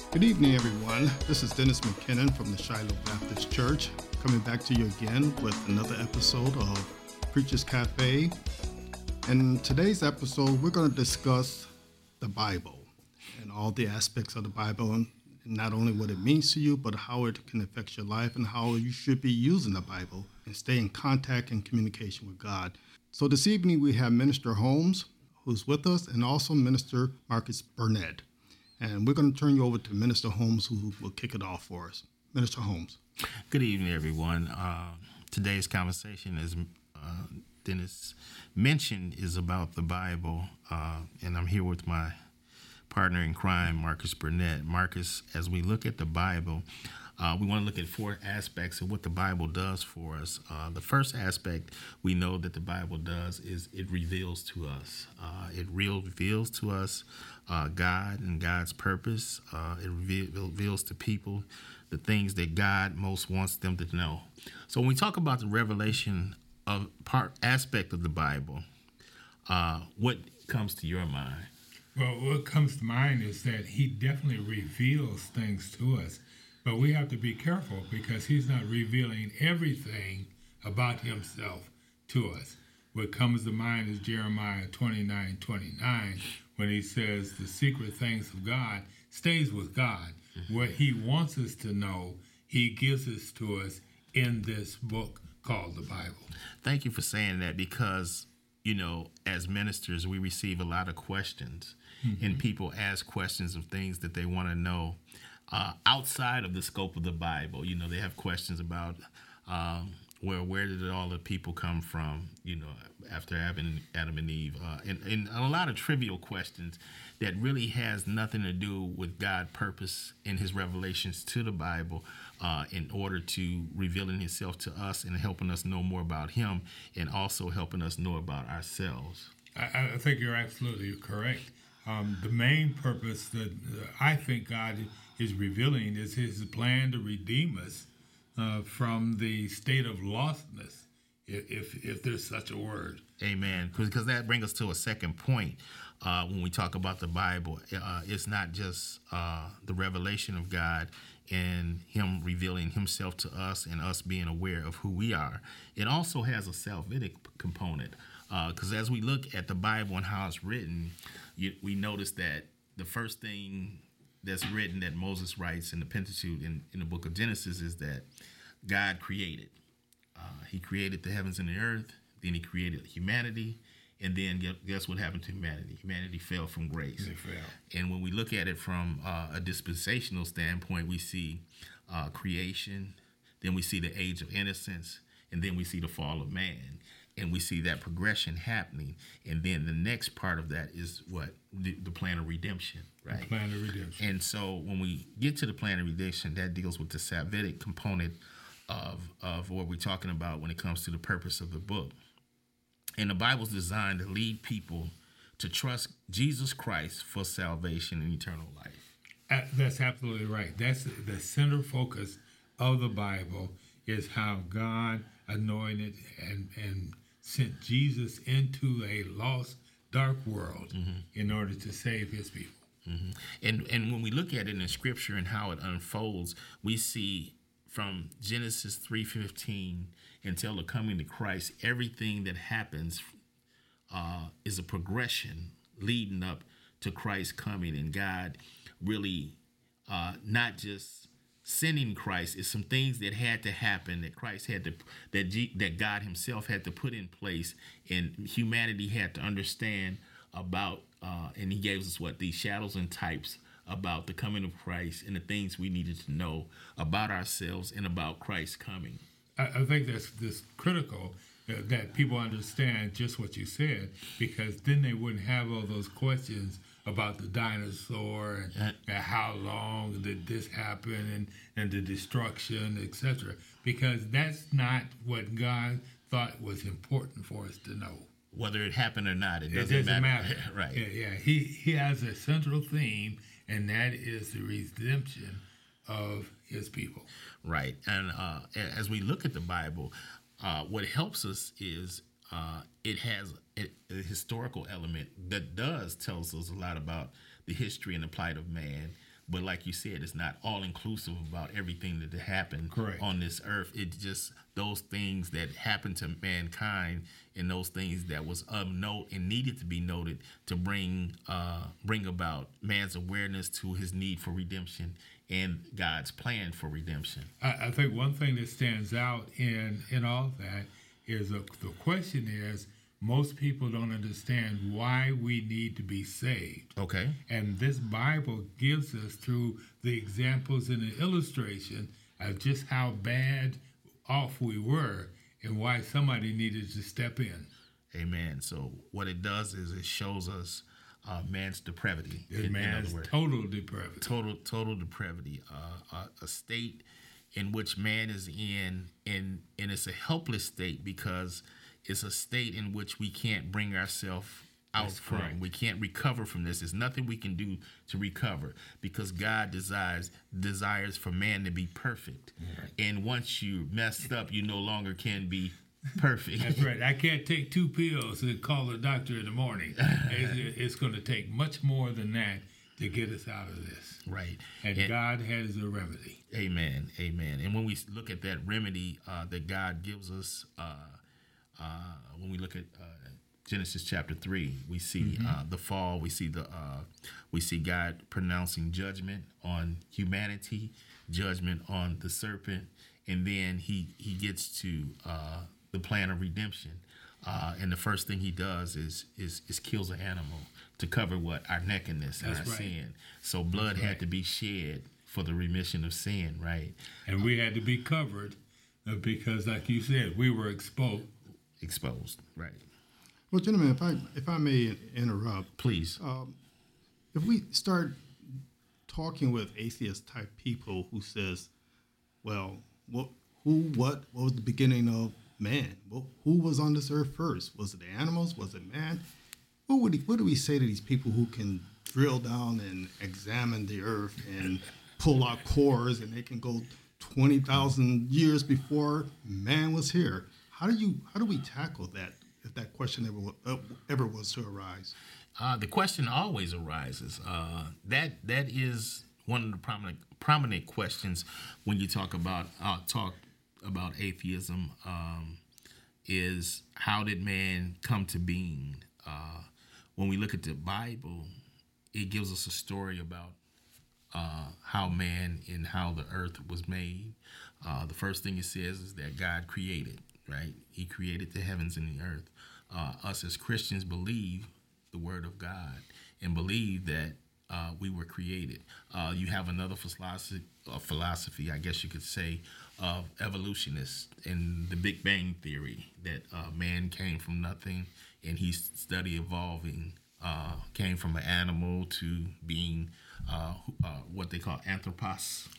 Good evening, everyone. This is Dennis McKinnon from the Shiloh Baptist Church, coming back to you again with another episode of Preacher's Cafe. In today's episode, we're going to discuss the Bible and all the aspects of the Bible, and not only what it means to you, but how it can affect your life and how you should be using the Bible and stay in contact and communication with God. So this evening, we have Minister Holmes, who's with us, and also Minister Marcus Burnett. And we're going to turn you over to Minister Holmes, who will kick it off for us. Minister Holmes. Good evening, everyone. Today's conversation, as Dennis mentioned, is about the Bible. And I'm here with my partner in crime, Marcus Burnett. Marcus, as we look at the Bible, we want to look at four aspects of what the Bible does for us. The first aspect we know that the Bible does is it reveals to us. It reveals to us God and God's purpose. It reveals to people the things that God most wants them to know. So when we talk about the revelation of aspect of the Bible, what comes to your mind? Well, what comes to mind is that he definitely reveals things to us, but we have to be careful because he's not revealing everything about himself to us. What comes to mind is Jeremiah 29:29, when he says the secret things of God stays with God. What he wants us to know, he gives us to us in this book called the Bible. Thank you for saying that because, you know, as ministers, we receive a lot of questions, and people ask questions of things that they want to know outside of the scope of the Bible. You know, they have questions about where did all the people come from, you know, after Adam and Eve, and a lot of trivial questions that really has nothing to do with God's purpose in his revelations to the Bible in order to revealing himself to us and helping us know more about him and also helping us know about ourselves. I think you're absolutely correct. The main purpose that I think God is revealing is his plan to redeem us from the state of lostness, if there's such a word. Amen. Because that brings us to a second point when we talk about the Bible. It's not just the revelation of God and him revealing himself to us and us being aware of who we are. It also has a salvific component. Because as we look at the Bible and how it's written, we notice that the first thing that's written that Moses writes in the Pentateuch in the book of Genesis is that God created. He created the heavens and the earth. Then he created humanity. And then guess what happened to humanity? Humanity fell from grace. They fell. And when we look at it from a dispensational standpoint, we see creation. Then we see the age of innocence. And then we see the fall of man. And we see that progression happening. And then the next part of that is what? The plan of redemption, right? The plan of redemption. And so when we get to the plan of redemption, that deals with the salvific component of what we're talking about when it comes to the purpose of the book. And the Bible's designed to lead people to trust Jesus Christ for salvation and eternal life. That's absolutely right. That's the center focus of the Bible, is how God anointed and sent Jesus into a lost, dark world in order to save his people. And when we look at it in Scripture and how it unfolds, we see from Genesis 3:15 until the coming to Christ, everything that happens is a progression leading up to Christ's coming, and God really not just sending Christ. It's some things that had to happen that Christ had to, that God himself had to put in place, and humanity had to understand about, and he gave us these shadows and types about the coming of Christ and the things we needed to know about ourselves and about Christ's coming. I think that's critical that people understand just what you said, because then they wouldn't have all those questions about the dinosaur and how long did this happen and the destruction, etc. Because that's not what God thought was important for us to know. Whether it happened or not, it doesn't matter. Right. Yeah. He has a central theme, and that is the redemption of his people. Right. And as we look at the Bible, what helps us is it has a historical element that tells us a lot about the history and the plight of man, But like you said, it's not all inclusive about everything that happened Correct. on this earth. It's just those things that happened to mankind and those things that was of note and needed to be noted to bring about man's awareness to his need for redemption and God's plan for redemption. I think one thing that stands out in all that is the question is, most people don't understand why we need to be saved. Okay. And this Bible gives us, through the examples and the illustration, of just how bad off we were and why somebody needed to step in. Amen. So what it does is it shows us man's depravity. Man's total depravity. Total depravity. A state in which man is in, and it's a helpless state because it's a state in which we can't bring ourselves out from. Correct. We can't recover from this. There's nothing we can do to recover because God desires for man to be perfect. Right. And once you messed up, you no longer can be perfect. That's right. I can't take 2 pills and call the doctor in the morning. It's going to take much more than that to get us out of this. Right. And God has a remedy. Amen. Amen. And when we look at that remedy that God gives us, when we look at Genesis chapter 3, we see the fall. We see God pronouncing judgment on humanity, judgment on the serpent, and then he gets to the plan of redemption. And the first thing he does is kills an animal to cover what? Our nakedness and our sin. So blood had to be shed for the remission of sin, right? And we had to be covered because, like you said, we were exposed, right? Well, gentlemen, if I may interrupt, please. If we start talking with atheist type people who says, "Well, what was the beginning of man? Well, who was on this earth first? Was it the animals? Was it man?" What do we say to these people who can drill down and examine the earth and pull out cores, and they can go 20,000 years before man was here? How do we tackle that if that question ever was to arise? The question always arises. That is one of the prominent questions when you talk about atheism. Is how did man come to being? When we look at the Bible, it gives us a story about how man and how the earth was made. The first thing it says is that God created, right? He created the heavens and the earth. Us as Christians believe the word of God and believe that we were created. You have another philosophy, I guess you could say, of evolutionists and the Big Bang Theory, that man came from nothing and he studied evolving, came from an animal to being what they call anthropos,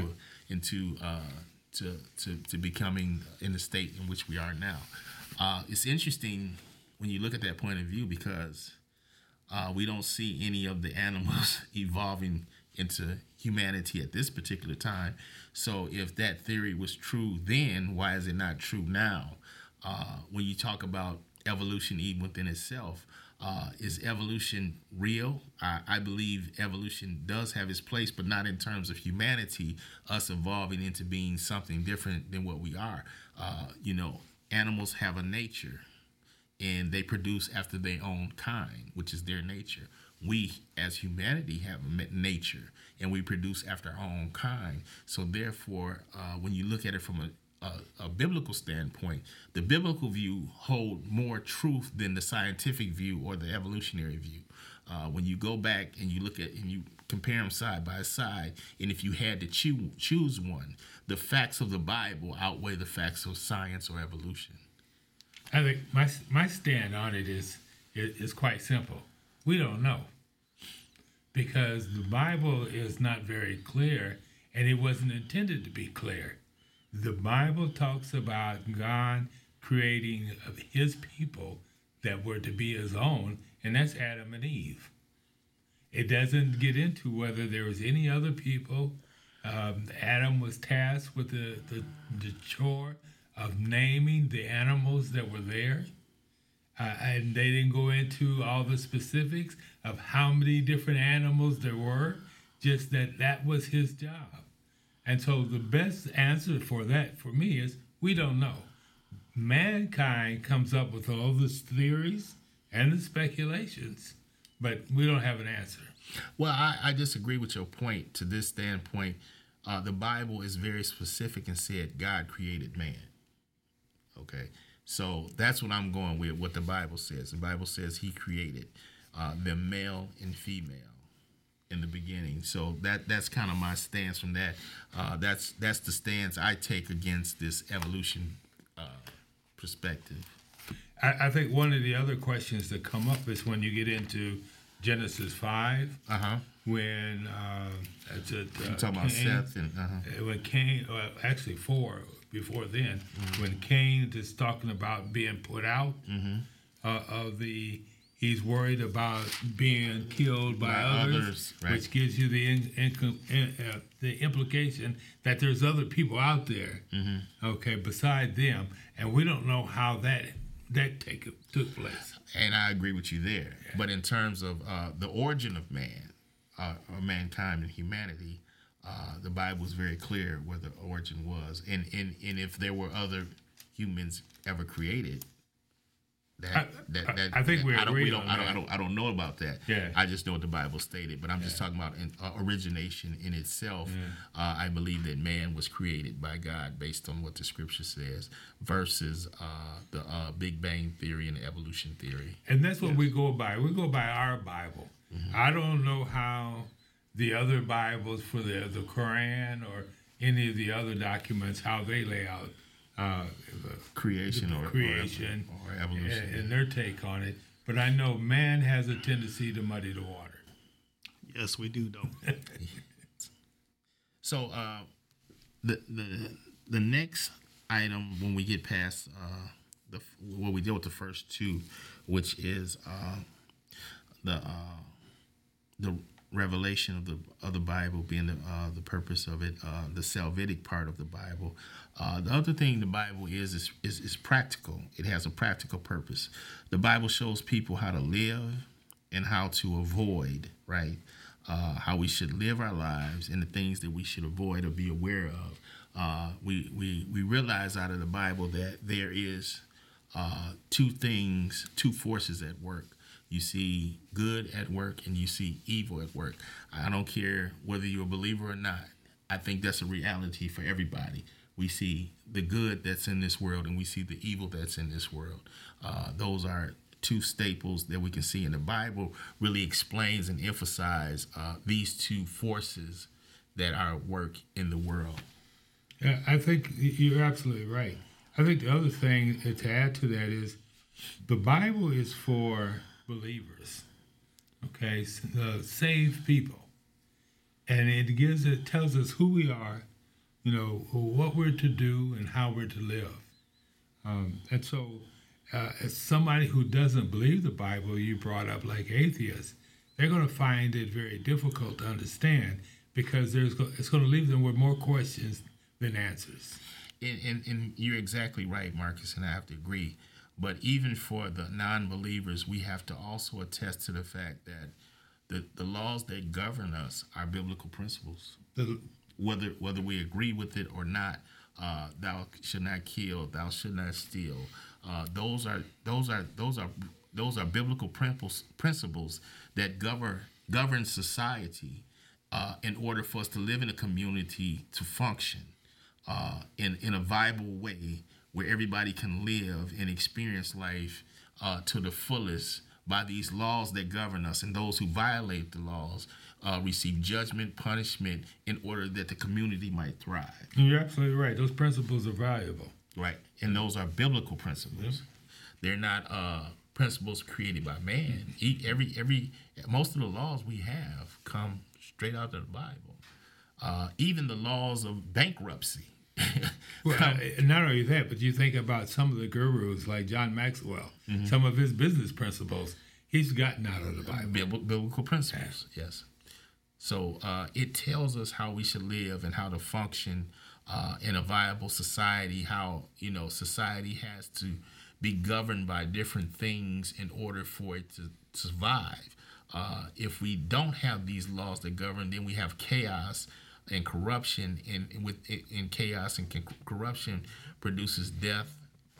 to becoming in the state in which we are now. It's interesting when you look at that point of view because we don't see any of the animals evolving into humanity at this particular time. So if that theory was true then, why is it not true now? When you talk about evolution even within itself, is evolution real? I believe evolution does have its place, but not in terms of humanity, us evolving into being something different than what we are. Animals have a nature, and they produce after their own kind, which is their nature. We, as humanity, have a nature, and we produce after our own kind. So therefore, when you look at it from a biblical standpoint, the biblical view hold more truth than the scientific view or the evolutionary view. When you go back and you look at and you compare them side by side, and if you had to choose one, the facts of the Bible outweigh the facts of science or evolution. I think my stand on it is quite simple. We don't know, because the Bible is not very clear, and it wasn't intended to be clear. The Bible talks about God creating his people that were to be his own, and that's Adam and Eve. It doesn't get into whether there was any other people. Adam was tasked with the chore of naming the animals that were there. And they didn't go into all the specifics of how many different animals there were. just that was his job. And so the best answer for that, for me, is we don't know. Mankind comes up with all the theories and the speculations, but we don't have an answer. Well, I disagree with your point. To this standpoint, the Bible is very specific and said God created man. Okay, so that's what I'm going with, what the Bible says. The Bible says he created them male and female in the beginning. So that's kind of my stance from that. That's the stance I take against this evolution perspective. I think one of the other questions that come up is when you get into Genesis 5, when You're talking about Seth and when Cain, actually 4 before then, when Cain is talking about being put out of the, he's worried about being killed by others, right. which gives you the implication that there's other people out there, okay, beside them, and we don't know how that took place. And I agree with you there. Yeah. But in terms of the origin of man, or mankind and humanity, the Bible is very clear where the origin was. And if there were other humans ever created, I think we agree on that. I don't know about that. Yeah. I just know what the Bible stated. But I'm just talking about origination in itself. Yeah. I believe that man was created by God based on what the Scripture says, versus the Big Bang theory and the evolution theory. And that's what we go by. We go by our Bible. I don't know how the other Bibles for the Quran or any of the other documents, how they lay out creation or evolution and their take on it. But I know man has a tendency to muddy the water. Yes, we do, don't we? So the next item, when we get past what we deal with the first two, which is the revelation of the Bible being the purpose of it, the salvific part of the Bible. The other thing the Bible is practical. It has a practical purpose. The Bible shows people how to live and how to avoid, right? How we should live our lives and the things that we should avoid or be aware of. We realize out of the Bible that there is two forces at work. You see good at work and you see evil at work. I don't care whether you're a believer or not. I think that's a reality for everybody. We see the good that's in this world and we see the evil that's in this world. Those are two staples that we can see in the Bible. Really explains and emphasizes these two forces that are at work in the world. Yeah, I think you're absolutely right. I think the other thing to add to that is the Bible is for believers, okay, saved people, and it tells us who we are, what we're to do and how we're to live. And so, as somebody who doesn't believe the Bible, you brought up like atheists, they're going to find it very difficult to understand because it's going to leave them with more questions than answers. And you're exactly right, Marcus, and I have to agree. But even for the non-believers, we have to also attest to the fact that the laws that govern us are biblical principles. Whether we agree with it or not, thou should not kill, thou should not steal. Those are biblical principles that govern society in order for us to live in a community, to function in a viable way where everybody can live and experience life to the fullest by these laws that govern us. And those who violate the laws receive judgment, punishment, in order that the community might thrive. You're absolutely right. Those principles are valuable. Right. And those are biblical principles. They're not principles created by man. Most of the laws we have come straight out of the Bible. Even the laws of bankruptcy. Well, not only that, but you think about some of the gurus like John Maxwell, some of his business principles, he's gotten out of the Bible. Biblical principles, yes. So it tells us how we should live and how to function in a viable society, how, society has to be governed by different things in order for it to survive. If we don't have these laws that govern, then we have chaos and corruption, and chaos and corruption produces death,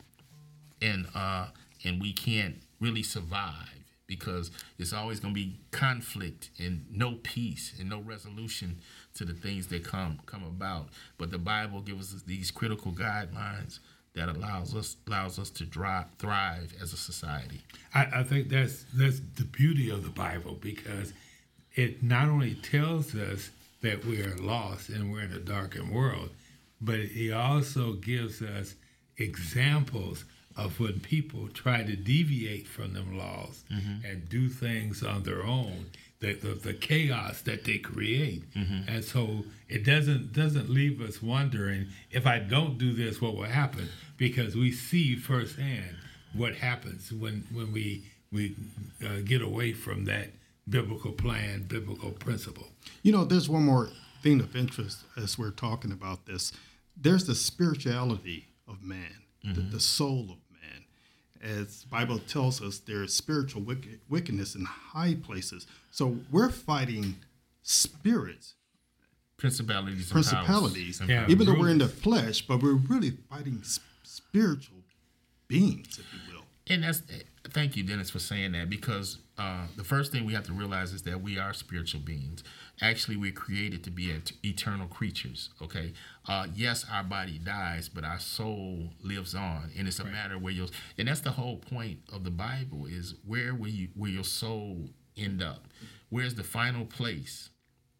and we can't really survive, because it's always going to be conflict and no peace and no resolution to the things that come about. But the Bible gives us these critical guidelines that allows us to thrive as a society. I think that's the beauty of the Bible, because it not only tells us that we are lost and we're in a darkened world, but it also gives us examples of when people try to deviate from them laws and do things on their own, the chaos that they create. And so it doesn't leave us wondering, if I don't do this, what will happen? Because we see firsthand what happens when we get away from that biblical plan, biblical principle. You know, there's one more thing of interest as we're talking about this. There's the spirituality of man, the soul of man. As the Bible tells us, there is spiritual wickedness in high places. So we're fighting spirits, principalities, and Yeah, even though we're in the flesh, but we're really fighting spiritual beings, if you will. And thank you, Dennis, for saying that, because the first thing we have to realize is that we are spiritual beings. Actually, we're created to be eternal creatures, okay? Yes, our body dies, but our soul lives on, and it's a matter where and that's the whole point of the Bible, is where will your soul end up? Where's the final place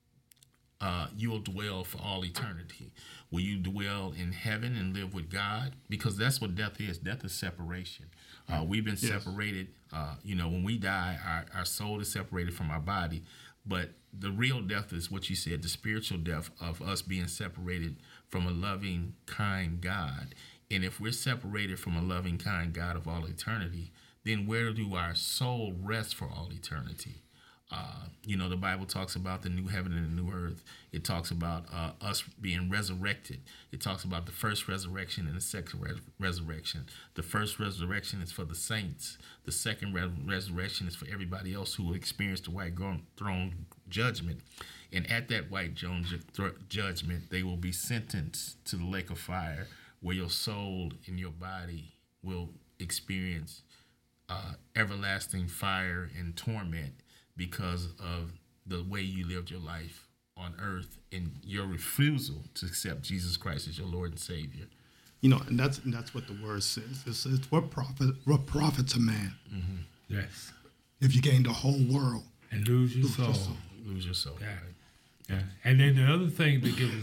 you'll dwell for all eternity? Will you dwell in heaven and live with God? Because that's what death is. Death is separation. We've been separated. When we die, our soul is separated from our body. But the real death is what you said, the spiritual death of us being separated from a loving, kind God. And if we're separated from a loving, kind God of all eternity, then where do our soul rest for all eternity? The Bible talks about the new heaven and the new earth. It talks about us being resurrected. It talks about the first resurrection and the second resurrection. The first resurrection is for the saints. The second resurrection is for everybody else who will experience the white throne judgment. And at that white judgment, they will be sentenced to the lake of fire, where your soul and your body will experience everlasting fire and torment, because of the way you lived your life on earth and your refusal to accept Jesus Christ as your Lord and Savior. And that's what the word says. It says, what profits a man? Yes. If you gain the whole world and lose your soul. Lose your soul. Yeah. And then the other thing that gives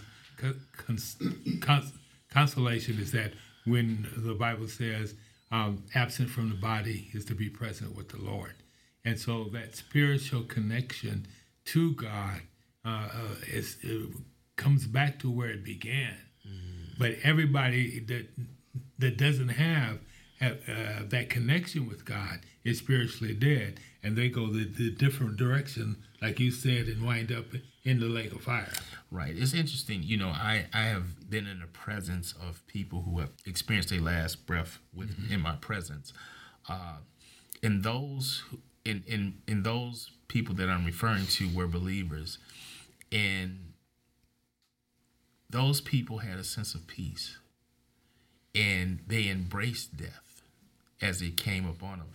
us consolation is that when the Bible says absent from the body is to be present with the Lord. And so that spiritual connection to God it comes back to where it began. But everybody that doesn't have that connection with God is spiritually dead, and they go the different direction, like you said, and wind up in the lake of fire. Right. It's interesting. I have been in the presence of people who have experienced their last breath in my presence. And those in those people that I'm referring to were believers, and those people had a sense of peace, and they embraced death as it came upon them.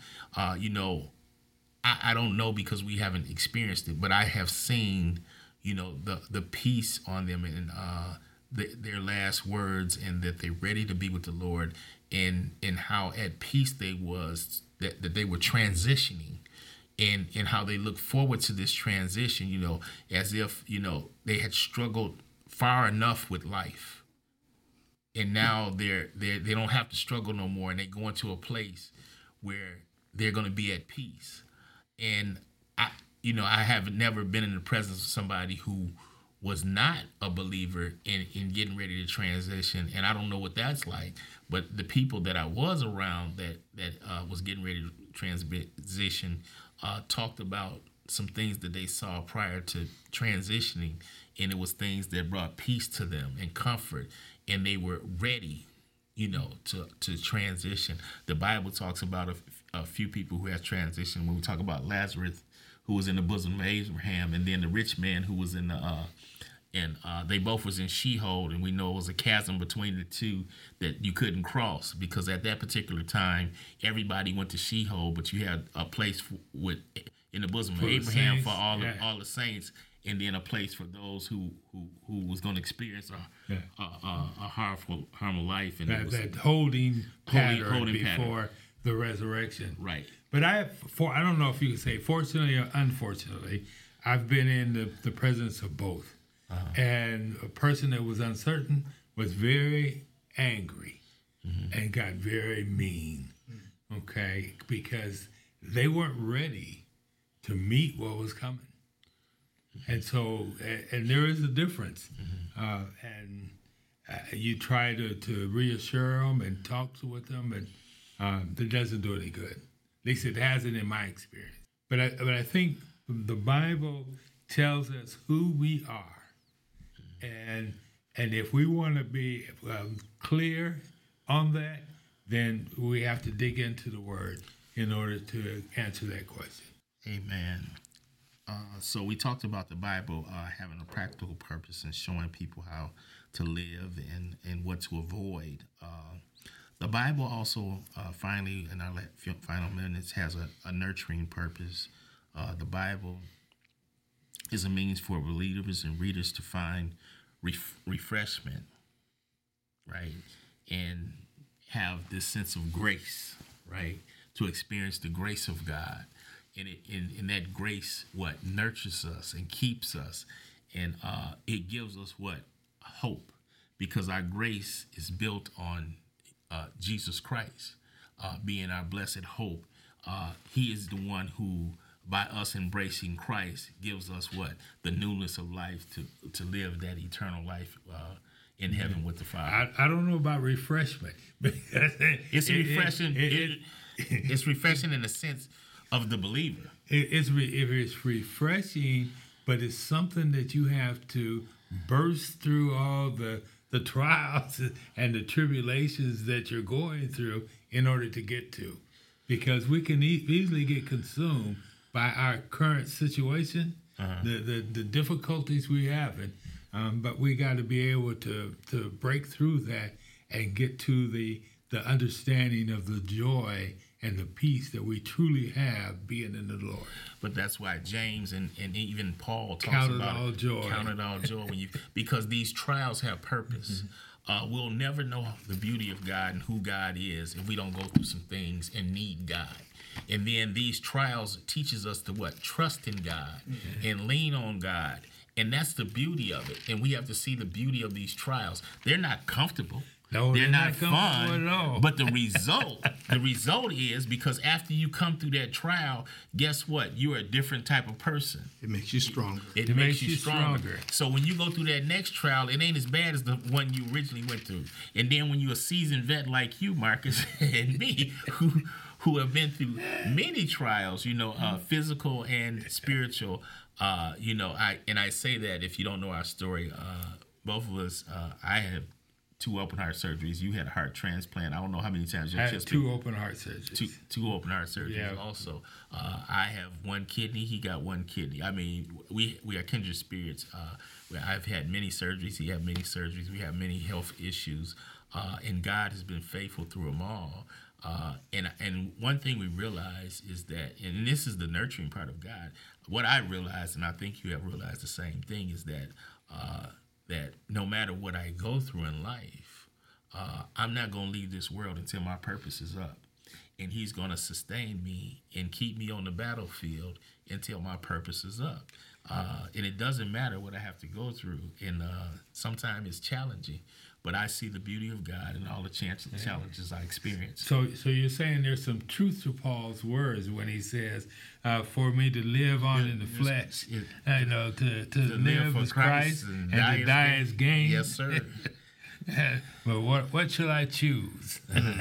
I don't know, because we haven't experienced it, but I have seen, the peace on them, and their last words, and that they're ready to be with the Lord, and how at peace they was, that they were transitioning. And how they look forward to this transition, as if, they had struggled far enough with life. And now they don't have to struggle no more, and they go into a place where they're going to be at peace. And I have never been in the presence of somebody who was not a believer in getting ready to transition, and I don't know what that's like. But the people that I was around that was getting ready to transition talked about some things that they saw prior to transitioning, and it was things that brought peace to them and comfort, and they were ready, to transition. The Bible talks about a few people who have transitioned. When we talk about Lazarus, who was in the bosom of Abraham, and then the rich man who was in the they both was in Sheol, and we know it was a chasm between the two that you couldn't cross, because at that particular time everybody went to Sheol, but you had a place in the bosom of Abraham for all the saints, and then a place for those who was going to experience a harmful life, and that holding pattern before the resurrection. Right. But I don't know if you can say fortunately or unfortunately, I've been in the presence of both. And a person that was uncertain was very angry and got very mean, okay, because they weren't ready to meet what was coming. And so, and there is a difference. And you try to reassure them and talk with them, and it doesn't do any good. At least it hasn't in my experience. But I think the Bible tells us who we are. And if we want to be clear on that, then we have to dig into the Word in order to answer that question. Amen. So we talked about the Bible having a practical purpose and showing people how to live and what to avoid. The Bible also, finally, in our final minutes, has a nurturing purpose. The Bible is a means for believers and readers to find refreshment, right? And have this sense of grace, right? To experience the grace of God. And in that grace, what nurtures us and keeps us. And it gives us what? Hope. Because our grace is built on Jesus Christ being our blessed hope. He is the one who, by us embracing Christ, gives us what? The newness of life to live that eternal life in heaven with the Father. I don't know about refreshment. It's refreshing. It's refreshing in the sense of the believer. It's refreshing, but it's something that you have to burst through all the trials and the tribulations that you're going through in order to get to. Because we can easily get consumed by our current situation, the difficulties we have, but we got to be able to break through that and get to the understanding of the joy and the peace that we truly have being in the Lord. But that's why James and even Paul talks Count about it all joy. Count it all joy because these trials have purpose. We'll never know the beauty of God and who God is if we don't go through some things and need God. And then these trials teaches us to what? Trust in God and lean on God. And that's the beauty of it. And we have to see the beauty of these trials. They're not comfortable. No, they're not fun at all. But the result is, because after you come through that trial, guess what? You're a different type of person. It makes you stronger. It makes you stronger. So when you go through that next trial, it ain't as bad as the one you originally went through. And then when you're a seasoned vet like you, Marcus, and me, who have been through many trials, physical and spiritual, I say that if you don't know our story, both of us, I have 2 open heart surgeries. You had a heart transplant. I don't know how many times I had 2 open heart surgeries. Two open heart surgeries also. I have 1 kidney. He got 1 kidney. I mean, we are kindred spirits. I've had many surgeries. He had many surgeries. We have many health issues. And God has been faithful through them all. And one thing we realize is that, and this is the nurturing part of God, what I realized, and I think you have realized the same thing, is that that no matter what I go through in life, I'm not going to leave this world until my purpose is up. And he's going to sustain me and keep me on the battlefield until my purpose is up. And it doesn't matter what I have to go through. And sometimes it's challenging, but I see the beauty of God and all the challenges I experience. So you're saying there's some truth to Paul's words when he says, for me to live on in the flesh, to live as Christ and to die as gain. Yes, sir. But what shall I choose?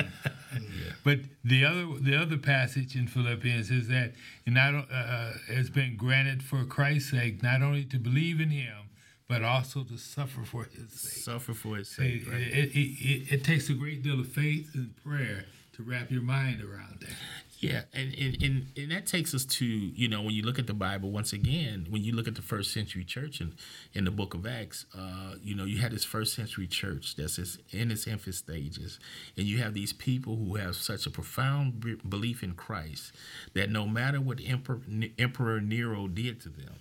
But the other passage in Philippians is that it's been granted for Christ's sake not only to believe in Him, but also to suffer for His sake. Suffer for His sake. It takes a great deal of faith and prayer to wrap your mind around that. Yeah, and that takes us to, when you look at the Bible, once again, when you look at the first century church in the book of Acts, you had this first century church that's in its infant stages, and you have these people who have such a profound belief in Christ that no matter what Emperor Nero did to them,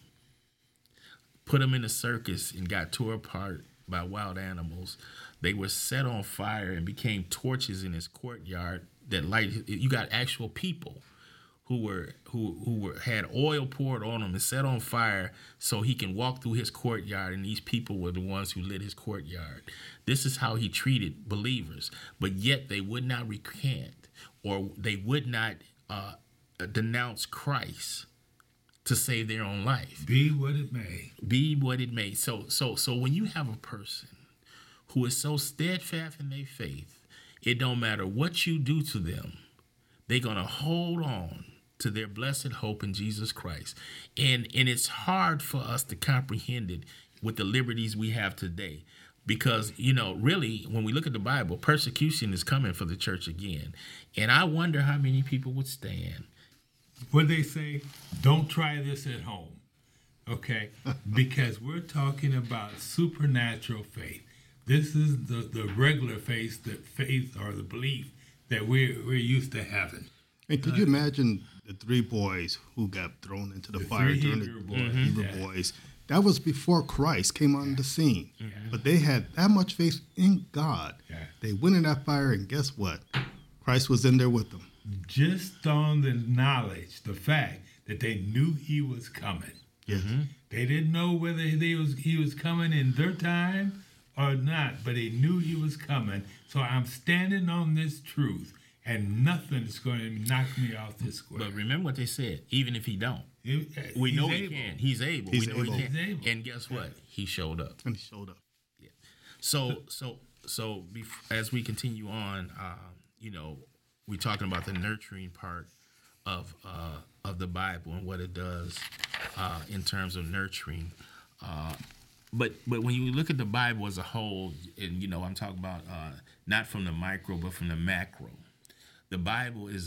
put them in a circus and got tore apart by wild animals, they were set on fire and became torches in his courtyard that light. You got actual people who had oil poured on them and set on fire so he can walk through his courtyard, and these people were the ones who lit his courtyard. This is how he treated believers, but yet they would not recant, or they would not denounce Christ to save their own life. Be what it may. Be what it may. So when you have a person who is so steadfast in their faith, it don't matter what you do to them, they're going to hold on to their blessed hope in Jesus Christ. And it's hard for us to comprehend it with the liberties we have today. Because, really, when we look at the Bible, persecution is coming for the church again. And I wonder how many people would stand. What they say, don't try this at home, okay? Because we're talking about supernatural faith. This is the regular faith, or the belief that we're used to having. And could you imagine the three boys who got thrown into the fire during the Hebrew boys? That was before Christ came on the scene. Yeah. But they had that much faith in God. Yeah. They went in that fire, and guess what? Christ was in there with them. Just on the knowledge, the fact that they knew he was coming. Yes. Mm-hmm. They didn't know whether he was coming in their time or not, but they knew he was coming. So I'm standing on this truth, and nothing's going to knock me off this square. But remember what they said, even if he don't. We know he can. He's able. We know he can. And guess what? He showed up. And he showed up. Yeah. So as we continue on, we're talking about the nurturing part of the Bible and what it does in terms of nurturing. But when you look at the Bible as a whole, and I'm talking about not from the micro but from the macro, the Bible is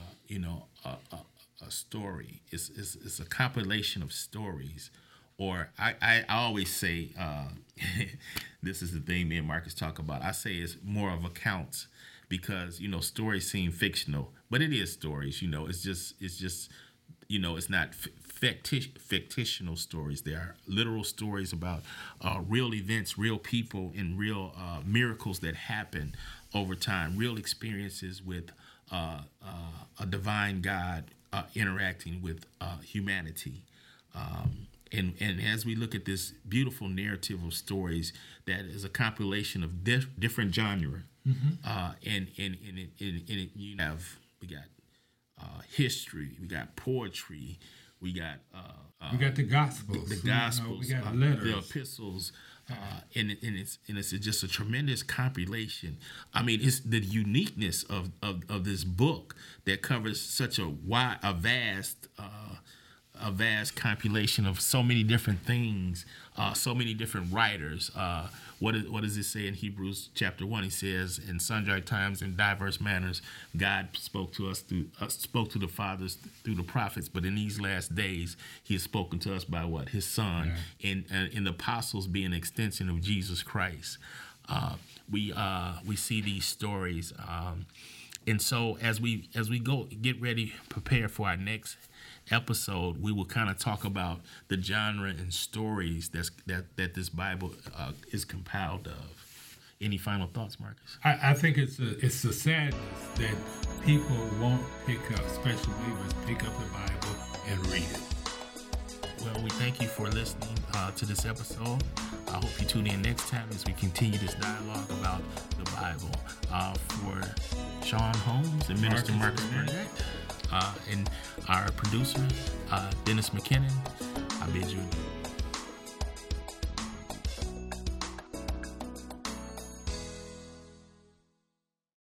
a story. It's a compilation of stories. Or I always say, this is the thing me and Marcus talk about. I say it's more of accounts. Because stories seem fictional, but it is stories. It's just it's not fictional stories. They are literal stories about real events, real people, and real miracles that happen over time. Real experiences with a divine God interacting with humanity. And as we look at this beautiful narrative of stories that is a compilation of different genre. Mm-hmm. We got history, we got poetry, we got the Gospels, the Gospels, we got letters, the epistles, and it's just a tremendous compilation. I mean, it's the uniqueness of this book that covers such a vast compilation of so many different things, so many different writers. What does it say in Hebrews chapter 1? He says, in sundry times in diverse manners, God spoke to the fathers through the prophets, but in these last days, he has spoken to us by what? His Son, and the apostles being an extension of Jesus Christ. We see these stories, and so as we go get ready, prepare for our next episode, we will kind of talk about the genre and stories that this Bible is compiled of. Any final thoughts, Marcus? I think it's a sadness that people won't pick up, especially believers, pick up the Bible and read it. Well, we thank you for listening to this episode. I hope you tune in next time as we continue this dialogue about the Bible. For Sean Holmes and Minister Marcus Burnett, and our producer, Dennis McKinnon, I bid you adieu.